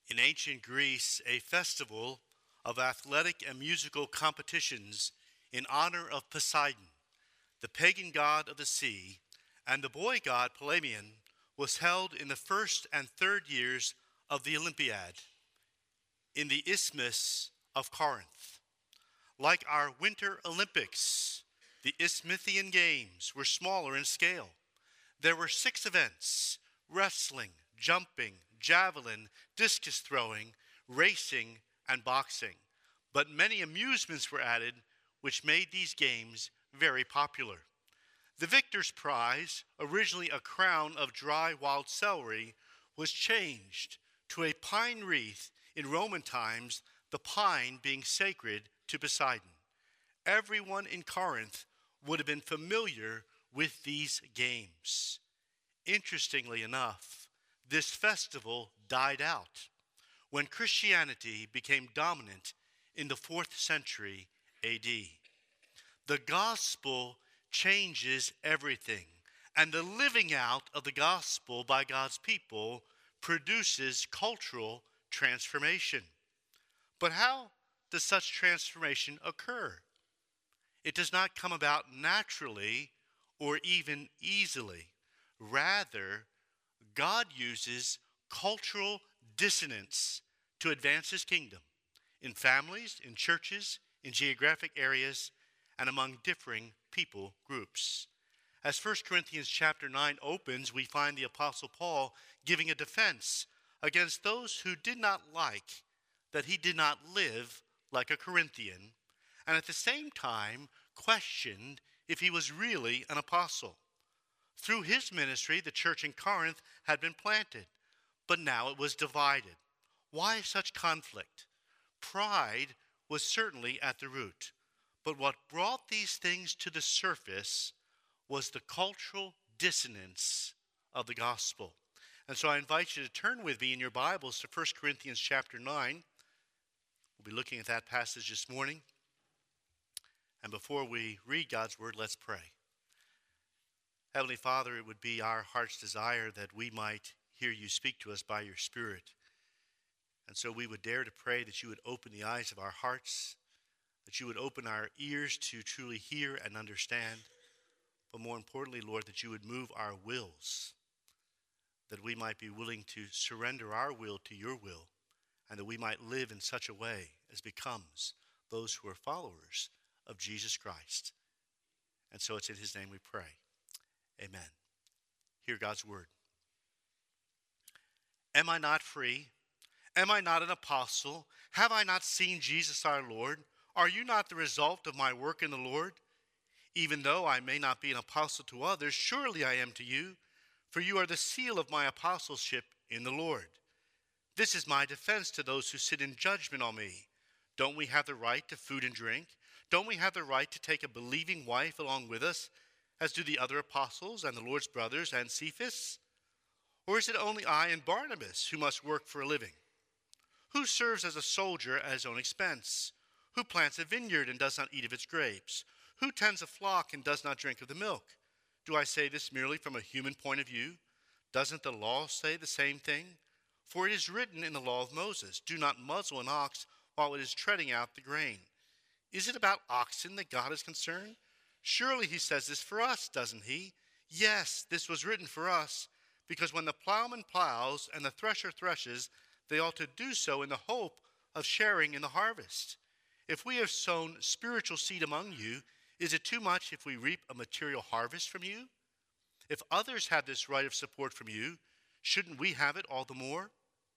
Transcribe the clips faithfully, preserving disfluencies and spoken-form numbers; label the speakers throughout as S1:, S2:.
S1: In ancient Greece, a festival of athletic and musical competitions in honor of Poseidon, the pagan god of the sea, and the boy god Palladium was held in the first and third years of the Olympiad in the Isthmus of Corinth. Like our Winter Olympics, the Isthmian Games were smaller in scale. There were six events: wrestling, jumping, javelin, discus throwing, racing, and boxing. But many amusements were added, which made these games very popular. The victor's prize, originally a crown of dry wild celery, was changed to a pine wreath in Roman times, the pine being sacred to Poseidon. Everyone in Corinth would have been familiar with these games. Interestingly enough, this festival died out when Christianity became dominant in the fourth century A D. The gospel changes everything, and the living out of the gospel by God's people produces cultural transformation. But how does such transformation occur? It does not come about naturally or even easily. Rather, God uses cultural dissonance to advance his kingdom in families, in churches, in geographic areas, and among differing people groups. As First Corinthians chapter nine opens, we find the Apostle Paul giving a defense against those who did not like that he did not live like a Corinthian, and at the same time questioned if he was really an apostle. Through his ministry, the church in Corinth had been planted, but now it was divided. Why such conflict? Pride was certainly at the root, but what brought these things to the surface was the cultural dissonance of the gospel. And so I invite you to turn with me in your Bibles to First Corinthians chapter nine. We'll be looking at that passage this morning. And before we read God's word, let's pray. Heavenly Father, it would be our heart's desire that we might hear you speak to us by your Spirit. And so we would dare to pray that you would open the eyes of our hearts, that you would open our ears to truly hear and understand, but more importantly, Lord, that you would move our wills, that we might be willing to surrender our will to your will, and that we might live in such a way as becomes those who are followers of Jesus Christ. And so it's in his name we pray. Amen. Hear God's word. Am I not free? Am I not an apostle? Have I not seen Jesus our Lord? Are you not the result of my work in the Lord? Even though I may not be an apostle to others, surely I am to you, for you are the seal of my apostleship in the Lord. This is my defense to those who sit in judgment on me. Don't we have the right to food and drink? Don't we have the right to take a believing wife along with us, as do the other apostles and the Lord's brothers and Cephas? Or is it only I and Barnabas who must work for a living? Who serves as a soldier at his own expense? Who plants a vineyard and does not eat of its grapes? Who tends a flock and does not drink of the milk? Do I say this merely from a human point of view? Doesn't the law say the same thing? For it is written in the law of Moses, do not muzzle an ox while it is treading out the grain. Is it about oxen that God is concerned? Surely he says this for us, doesn't he? Yes, this was written for us, because when the plowman plows and the thresher threshes, they ought to do so in the hope of sharing in the harvest. If we have sown spiritual seed among you, is it too much if we reap a material harvest from you? If others have this right of support from you, shouldn't we have it all the more?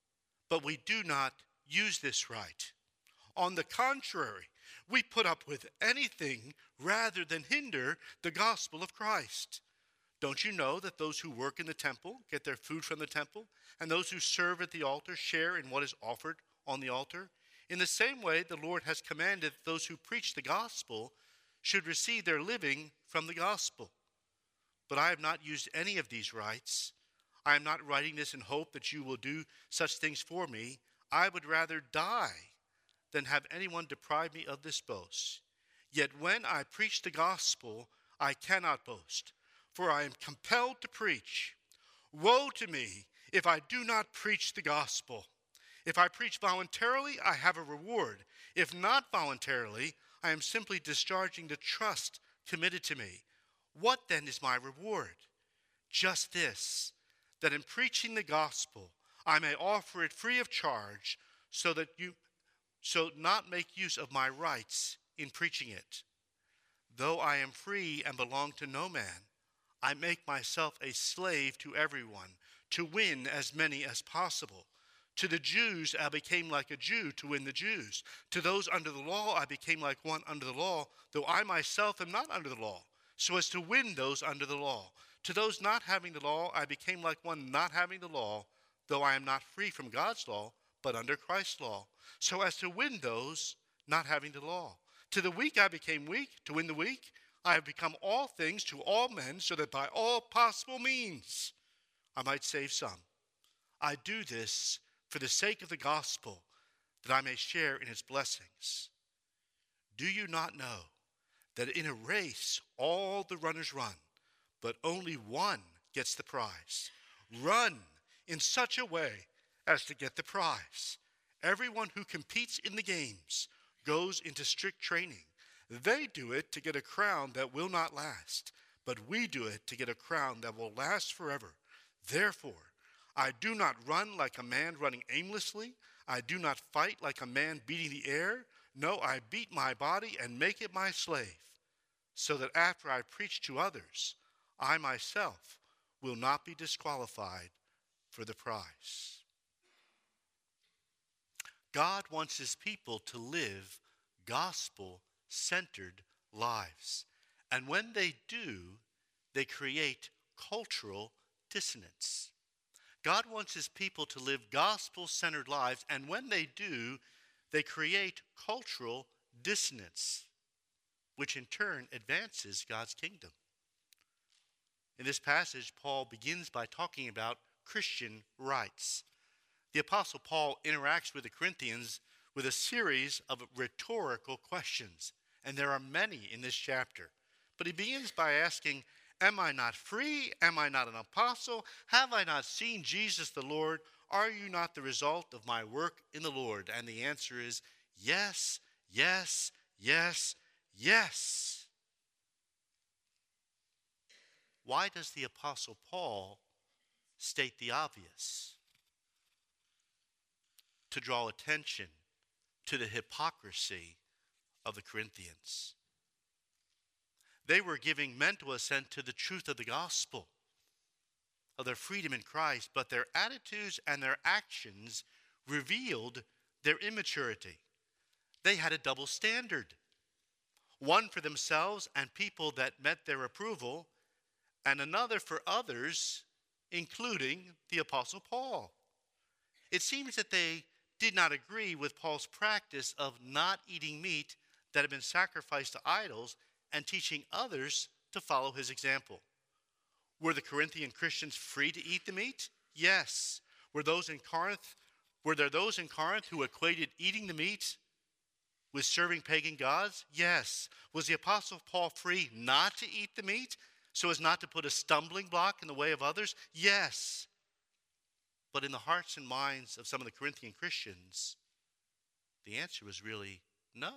S1: But we do not use this right. On the contrary, we put up with anything rather than hinder the gospel of Christ. Don't you know that those who work in the temple get their food from the temple, and those who serve at the altar share in what is offered on the altar? In the same way, the Lord has commanded that those who preach the gospel should receive their living from the gospel. But I have not used any of these rights. I am not writing this in hope that you will do such things for me. I would rather die than have anyone deprive me of this boast. Yet when I preach the gospel, I cannot boast, for I am compelled to preach. Woe to me if I do not preach the gospel. If I preach voluntarily, I have a reward. If not voluntarily, I am simply discharging the trust committed to me. What then is my reward? Just this, that in preaching the gospel, I may offer it free of charge, so that you so not make use of my rights in preaching it. Though I am free and belong to no man, I make myself a slave to everyone, to win as many as possible. To the Jews I became like a Jew to win the Jews. To those under the law I became like one under the law, though I myself am not under the law, so as to win those under the law. To those not having the law I became like one not having the law, though I am not free from God's law, but under Christ's law, so as to win those not having the law. To the weak I became weak, to win the weak. I have become all things to all men, so that by all possible means I might save some. I do this for the sake of the gospel, that I may share in its blessings. Do you not know that in a race all the runners run, but only one gets the prize? Run in such a way as to get the prize. Everyone who competes in the games goes into strict training. They do it to get a crown that will not last, but we do it to get a crown that will last forever. Therefore, I do not run like a man running aimlessly. I do not fight like a man beating the air. No, I beat my body and make it my slave, so that after I preach to others, I myself will not be disqualified for the prize. God wants his people to live gospel-centered lives. And when they do, they create cultural dissonance. God wants his people to live gospel-centered lives, and when they do, they create cultural dissonance, which in turn advances God's kingdom. In this passage, Paul begins by talking about Christian rights. The Apostle Paul interacts with the Corinthians with a series of rhetorical questions, and there are many in this chapter. But he begins by asking, am I not free? Am I not an apostle? Have I not seen Jesus the Lord? Are you not the result of my work in the Lord? And the answer is yes, yes, yes, yes. Why does the Apostle Paul state the obvious? To draw attention to the hypocrisy of the Corinthians. They were giving mental assent to the truth of the gospel, of their freedom in Christ, but their attitudes and their actions revealed their immaturity. They had a double standard, one for themselves and people that met their approval, and another for others, including the Apostle Paul. It seems that they did not agree with Paul's practice of not eating meat that had been sacrificed to idols and teaching others to follow his example. Were the Corinthian Christians free to eat the meat? Yes. Were those in Corinth, were there those in Corinth who equated eating the meat with serving pagan gods? Yes. Was the Apostle Paul free not to eat the meat so as not to put a stumbling block in the way of others? Yes. But in the hearts and minds of some of the Corinthian Christians, the answer was really no.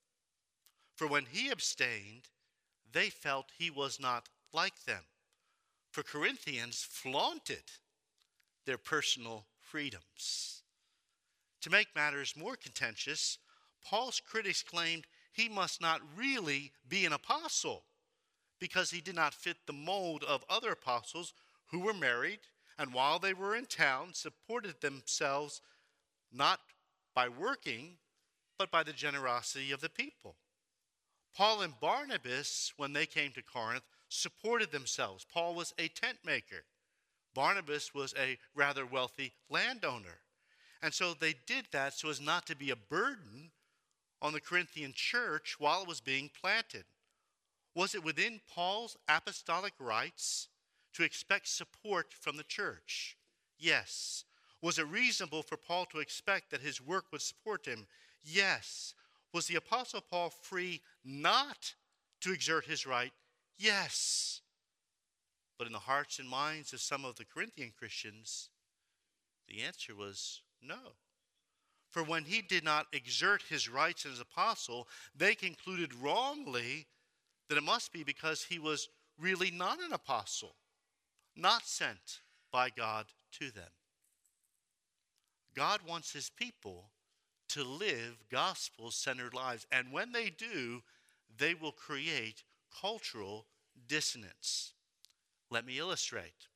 S1: For when he abstained, they felt he was not like them. For Corinthians flaunted their personal freedoms. To make matters more contentious, Paul's critics claimed he must not really be an apostle because he did not fit the mold of other apostles who were married and while they were in town supported themselves not by working, but by the generosity of the people. Paul and Barnabas, when they came to Corinth, supported themselves. Paul was a tent maker. Barnabas was a rather wealthy landowner. And so they did that so as not to be a burden on the Corinthian church while it was being planted. Was it within Paul's apostolic rights to expect support from the church? Yes. Was it reasonable for Paul to expect that his work would support him? Yes. Was the Apostle Paul free not to exert his right? Yes. But in the hearts and minds of some of the Corinthian Christians, the answer was no. For when he did not exert his rights as apostle, they concluded wrongly that it must be because he was really not an apostle, not sent by God to them. God wants his people to live gospel-centered lives, and when they do, they will create cultural dissonance. Let me illustrate.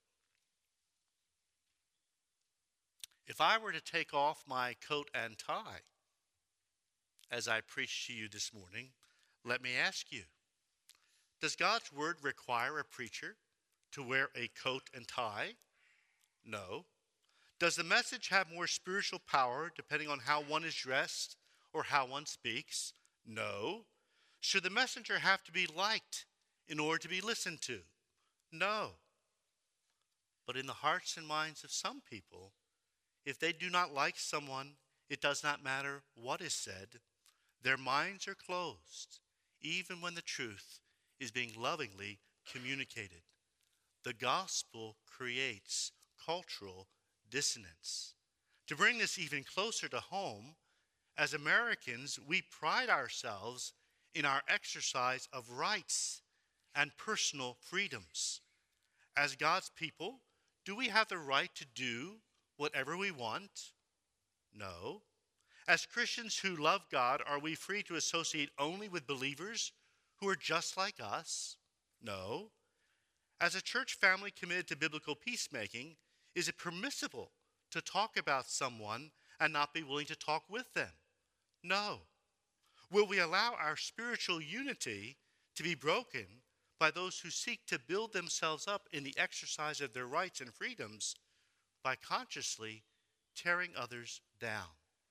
S1: If I were to take off my coat and tie as I preach to you this morning, let me ask you, does God's word require a preacher to wear a coat and tie? No. Does the message have more spiritual power depending on how one is dressed or how one speaks? No. Should the messenger have to be liked in order to be listened to? No. But in the hearts and minds of some people, if they do not like someone, it does not matter what is said. Their minds are closed, even when the truth is being lovingly communicated. The gospel creates cultural dissonance. To bring this even closer to home, as Americans, we pride ourselves in our exercise of rights and personal freedoms. As God's people, do we have the right to do whatever we want? No. As Christians who love God, are we free to associate only with believers who are just like us? No. As a church family committed to biblical peacemaking, is it permissible to talk about someone and not be willing to talk with them? No. Will we allow our spiritual unity to be broken by those who seek to build themselves up in the exercise of their rights and freedoms by consciously tearing others down?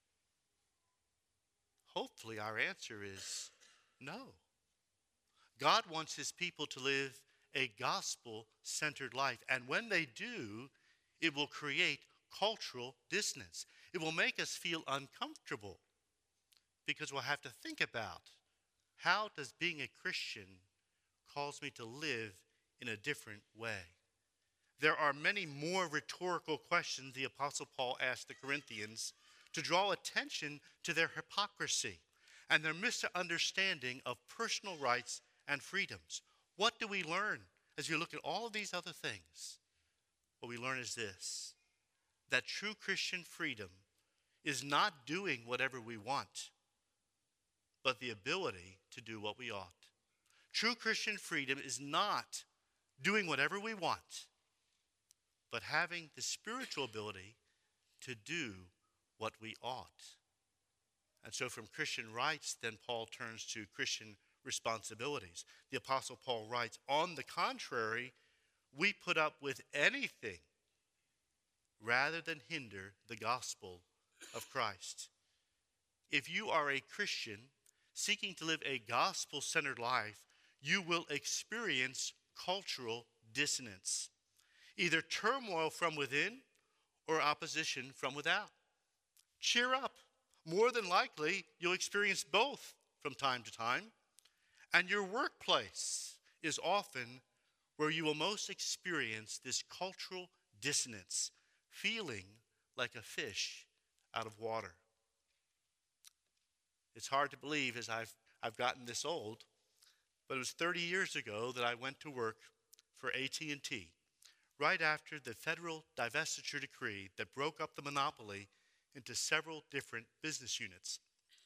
S1: Hopefully our answer is no. God wants his people to live a gospel-centered life, and when they do, it will create cultural dissonance. It will make us feel uncomfortable because we'll have to think about, how does being a Christian cause me to live in a different way? There are many more rhetorical questions the Apostle Paul asked the Corinthians to draw attention to their hypocrisy and their misunderstanding of personal rights and freedoms. What do we learn as we look at all of these other things? What we learn is this, that true Christian freedom is not doing whatever we want, but the ability to do what we ought. True Christian freedom is not doing whatever we want, but having the spiritual ability to do what we ought. And so from Christian rights, then Paul turns to Christian responsibilities. The Apostle Paul writes, on the contrary, we put up with anything rather than hinder the gospel of Christ. If you are a Christian seeking to live a gospel-centered life, you will experience cultural dissonance, either turmoil from within or opposition from without. Cheer up. More than likely, you'll experience both from time to time. And your workplace is often where you will most experience this cultural dissonance, feeling like a fish out of water. It's hard to believe as I've, I've gotten this old, but it was thirty years ago that I went to work for A T and T, right after the federal divestiture decree that broke up the monopoly into several different business units.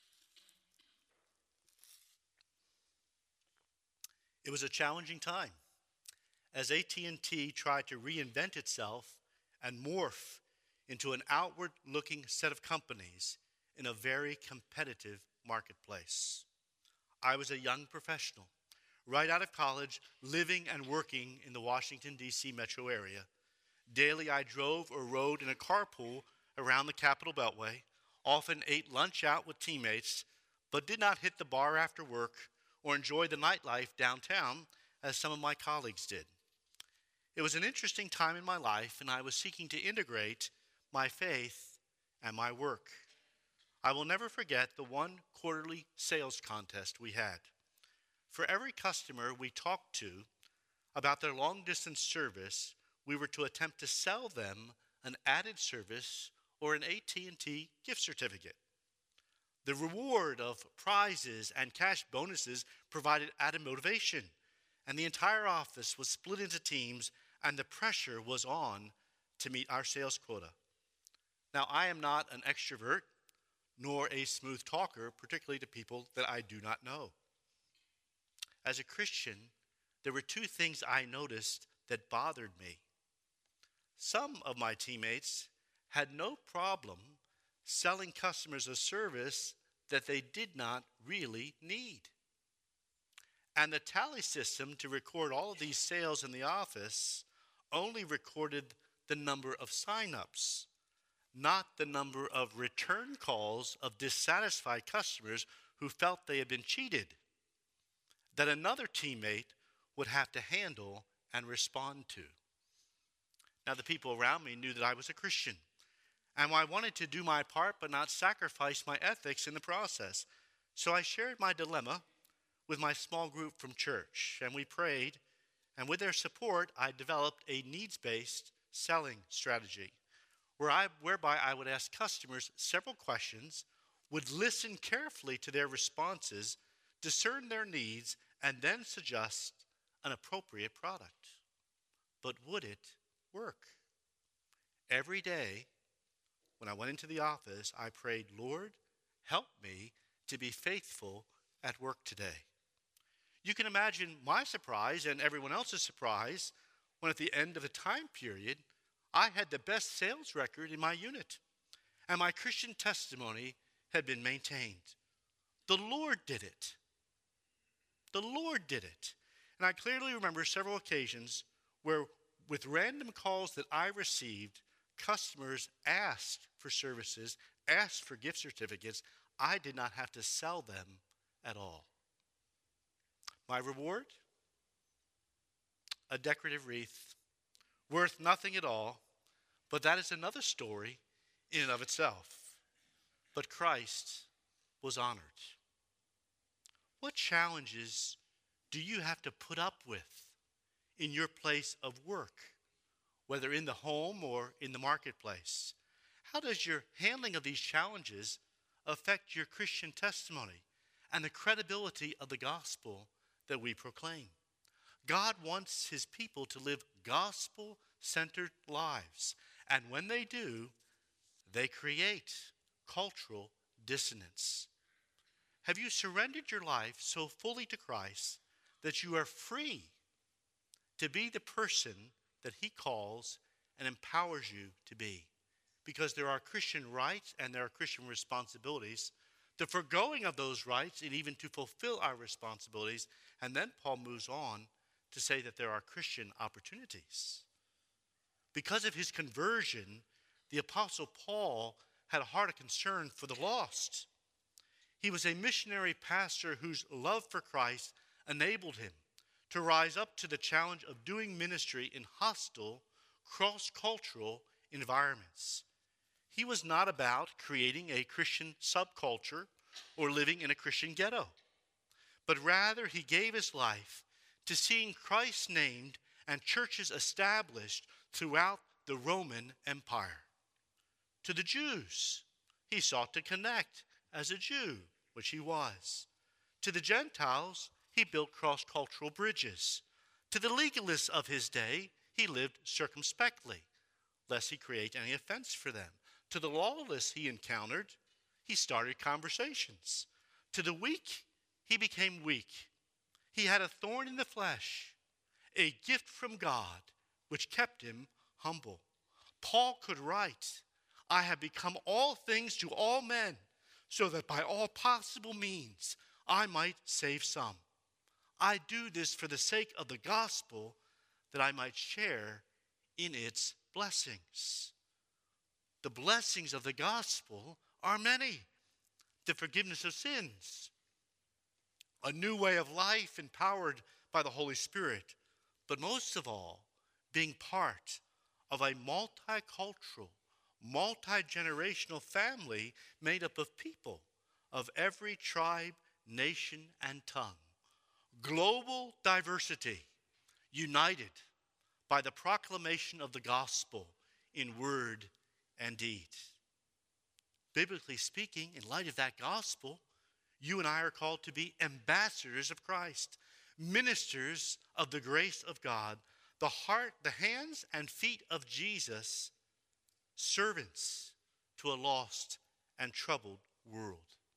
S1: It was a challenging time as A T and T tried to reinvent itself and morph into an outward-looking set of companies in a very competitive marketplace. I was a young professional, right out of college, living and working in the Washington, D C metro area. Daily, I drove or rode in a carpool around the Capitol Beltway, often ate lunch out with teammates, but did not hit the bar after work or enjoy the nightlife downtown as some of my colleagues did. It was an interesting time in my life, and I was seeking to integrate my faith and my work. I will never forget the one quarterly sales contest we had. For every customer we talked to about their long-distance service, we were to attempt to sell them an added service or an A T and T gift certificate. The reward of prizes and cash bonuses provided added motivation, and the entire office was split into teams, and the pressure was on to meet our sales quota. Now, I am not an extrovert nor a smooth talker, particularly to people that I do not know. As a Christian, there were two things I noticed that bothered me. Some of my teammates had no problem selling customers a service that they did not really need. And the tally system to record all of these sales in the office only recorded the number of sign-ups, not the number of return calls of dissatisfied customers who felt they had been cheated, that another teammate would have to handle and respond to. Now, the people around me knew that I was a Christian, and I wanted to do my part but not sacrifice my ethics in the process. So I shared my dilemma with my small group from church, and we prayed, and with their support, I developed a needs-based selling strategy where I, whereby I would ask customers several questions, would listen carefully to their responses, discern their needs, and then suggest an appropriate product. But would it work? Every day when I went into the office, I prayed, Lord, help me to be faithful at work today. You can imagine my surprise and everyone else's surprise when at the end of a time period, I had the best sales record in my unit, and my Christian testimony had been maintained. The Lord did it. The Lord did it. And I clearly remember several occasions where, with random calls that I received, customers asked for services, asked for gift certificates. I did not have to sell them at all. My reward? A decorative wreath, worth nothing at all, but that is another story in and of itself. But Christ was honored. What challenges do you have to put up with in your place of work, whether in the home or in the marketplace? How does your handling of these challenges affect your Christian testimony and the credibility of the gospel that we proclaim? God wants his people to live gospel-centered lives, and when they do, they create cultural dissonance. Have you surrendered your life so fully to Christ that you are free to be the person that he calls and empowers you to be? Because there are Christian rights and there are Christian responsibilities, the foregoing of those rights and even to fulfill our responsibilities. And then Paul moves on to say that there are Christian opportunities. Because of his conversion, the Apostle Paul had a heart of concern for the lost. He was a missionary pastor whose love for Christ enabled him to rise up to the challenge of doing ministry in hostile, cross-cultural environments. He was not about creating a Christian subculture or living in a Christian ghetto, but rather he gave his life to seeing Christ named and churches established throughout the Roman Empire. To the Jews, he sought to connect as a Jew, which he was. To the Gentiles, he built cross-cultural bridges. To the legalists of his day, he lived circumspectly, lest he create any offense for them. To the lawless he encountered, he started conversations. To the weak, he became weak. He had a thorn in the flesh, a gift from God, which kept him humble. Paul could write, I have become all things to all men, so that by all possible means I might save some. I do this for the sake of the gospel, that I might share in its blessings. The blessings of the gospel are many. The forgiveness of sins, a new way of life empowered by the Holy Spirit, but most of all, being part of a multicultural, multi-generational family made up of people of every tribe, nation, and tongue. Global diversity, united by the proclamation of the gospel in word and deed. biblically speaking, in light of that gospel, you and I are called to be ambassadors of Christ, ministers of the grace of God, the heart, the hands and feet of Jesus, servants to a lost and troubled world.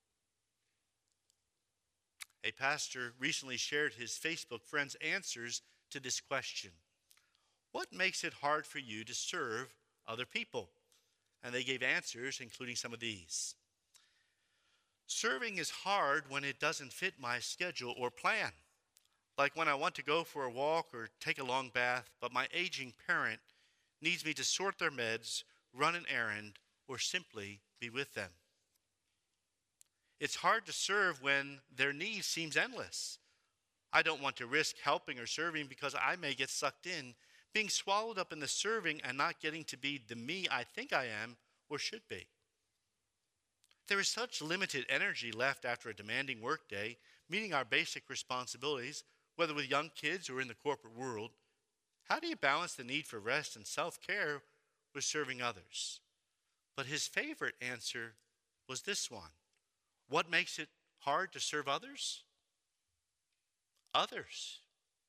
S1: A pastor recently shared his Facebook friends' answers to this question. What makes it hard for you to serve other people? And they gave answers, including some of these. Serving is hard when it doesn't fit my schedule or plan. Like when I want to go for a walk or take a long bath, but my aging parent needs me to sort their meds, run an errand, or simply be with them. It's hard to serve when their need seems endless. I don't want to risk helping or serving because I may get sucked in, being swallowed up in the serving and not getting to be the me I think I am or should be. There is such limited energy left after a demanding workday, meeting our basic responsibilities, whether with young kids or in the corporate world. How do you balance the need for rest and self-care with serving others? But his favorite answer was this one. What makes it hard to serve others? Others.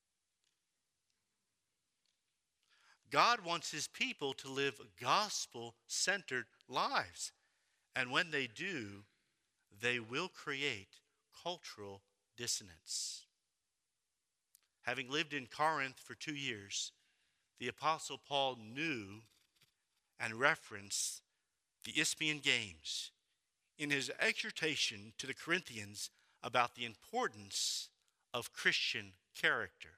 S1: God wants his people to live gospel-centered lives. And when they do, they will create cultural dissonance. Having lived in Corinth for two years, the Apostle Paul knew and referenced the Isthmian Games in his exhortation to the Corinthians about the importance of Christian character.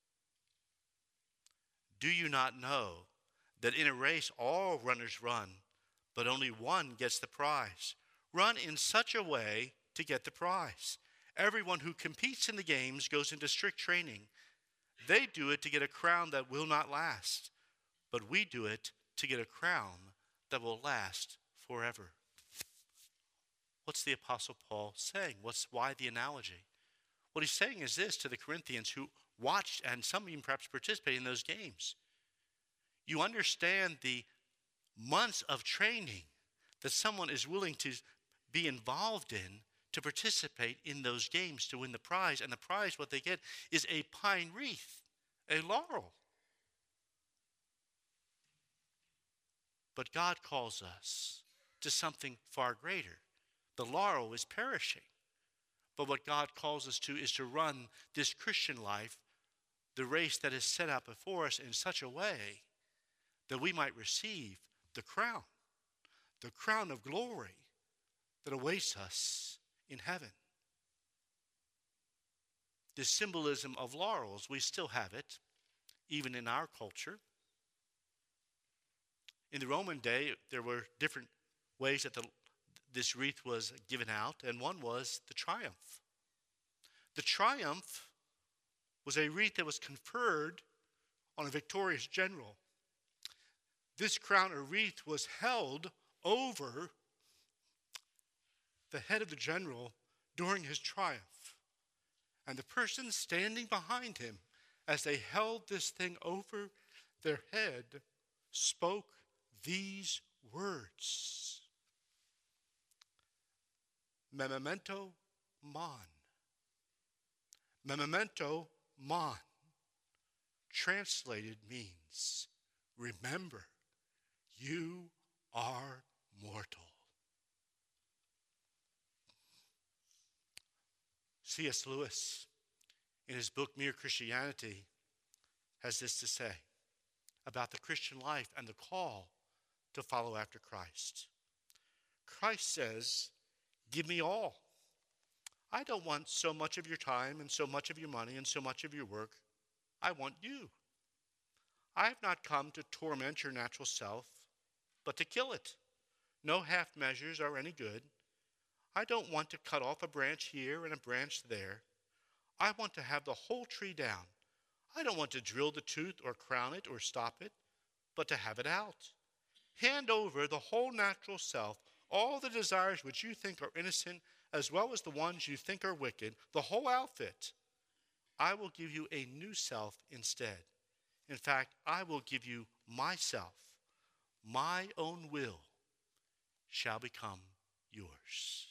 S1: Do you not know that in a race all runners run, but only one gets the prize? Run in such a way to get the prize. Everyone who competes in the games goes into strict training. They do it to get a crown that will not last, but we do it to get a crown that will last forever. What's the Apostle Paul saying? What's why the analogy? What he's saying is this to the Corinthians who watched and some even perhaps participated in those games. You understand the months of training that someone is willing to be involved in to participate in those games to win the prize. And the prize, what they get, is a pine wreath, a laurel. But God calls us to something far greater. The laurel is perishing. But what God calls us to is to run this Christian life, the race that is set out before us in such a way that we might receive the crown, the crown of glory that awaits us in heaven. The symbolism of laurels, we still have it, even in our culture. In the Roman day, there were different ways that the this wreath was given out, and one was the triumph. The triumph was a wreath that was conferred on a victorious general. This crown or wreath was held over the head of the general during his triumph. And the person standing behind him, as they held this thing over their head, spoke these words. Memento mon. Memento mon. Translated means, remember, you are mortal. C S Lewis, in his book Mere Christianity, has this to say about the Christian life and the call to follow after Christ. Christ says, give me all. I don't want so much of your time and so much of your money and so much of your work. I want you. I have not come to torment your natural self, but to kill it. No half measures are any good. I don't want to cut off a branch here and a branch there. I want to have the whole tree down. I don't want to drill the tooth or crown it or stop it, but to have it out. Hand over the whole natural self, all the desires which you think are innocent, as well as the ones you think are wicked, the whole outfit. I will give you a new self instead. In fact, I will give you myself. My own will shall become yours.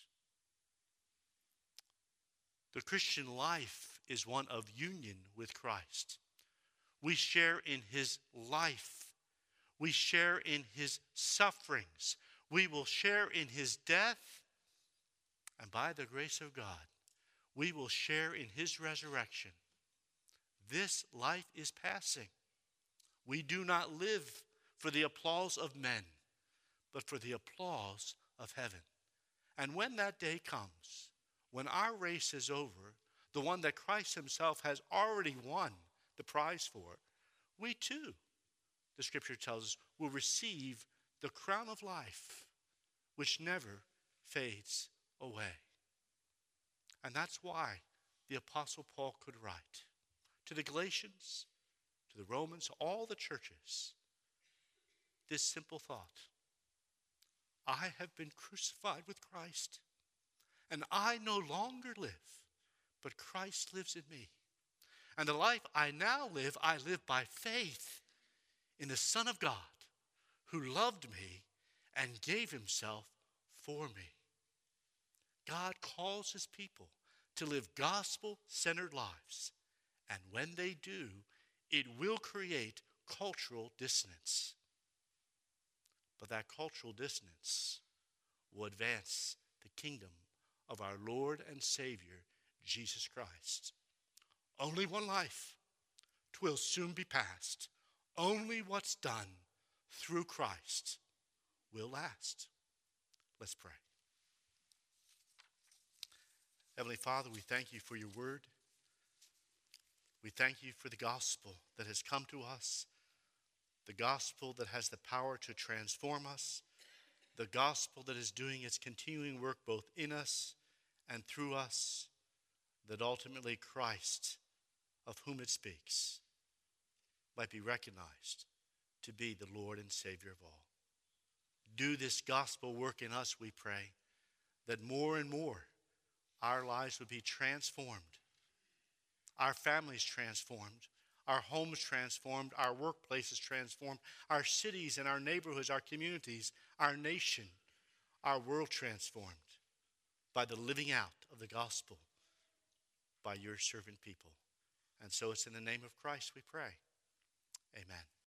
S1: The Christian life is one of union with Christ. We share in his life. We share in his sufferings. We will share in his death. And by the grace of God, we will share in his resurrection. This life is passing. We do not live for the applause of men, but for the applause of heaven. And when that day comes, when our race is over, the one that Christ himself has already won the prize for, we too, the scripture tells us, will receive the crown of life, which never fades away. And that's why the Apostle Paul could write to the Galatians, to the Romans, to all the churches, this simple thought: I have been crucified with Christ, and I no longer live, but Christ lives in me. And the life I now live, I live by faith in the Son of God, who loved me and gave himself for me. God calls his people to live gospel-centered lives, and when they do, it will create cultural dissonance. But that cultural dissonance will advance the kingdom of our Lord and Savior, Jesus Christ. Only one life. 'Twill soon be past. Only what's done through Christ will last. Let's pray. Heavenly Father, we thank you for your word. We thank you for the gospel that has come to us, the gospel that has the power to transform us, the gospel that is doing its continuing work both in us and through us, that ultimately Christ, of whom it speaks, might be recognized to be the Lord and Savior of all. Do this gospel work in us, we pray, that more and more our lives would be transformed, our families transformed, our homes transformed, our workplaces transformed, our cities and our neighborhoods, our communities, our nation, our world transformed by the living out of the gospel by your servant people. And so it's in the name of Christ we pray. Amen.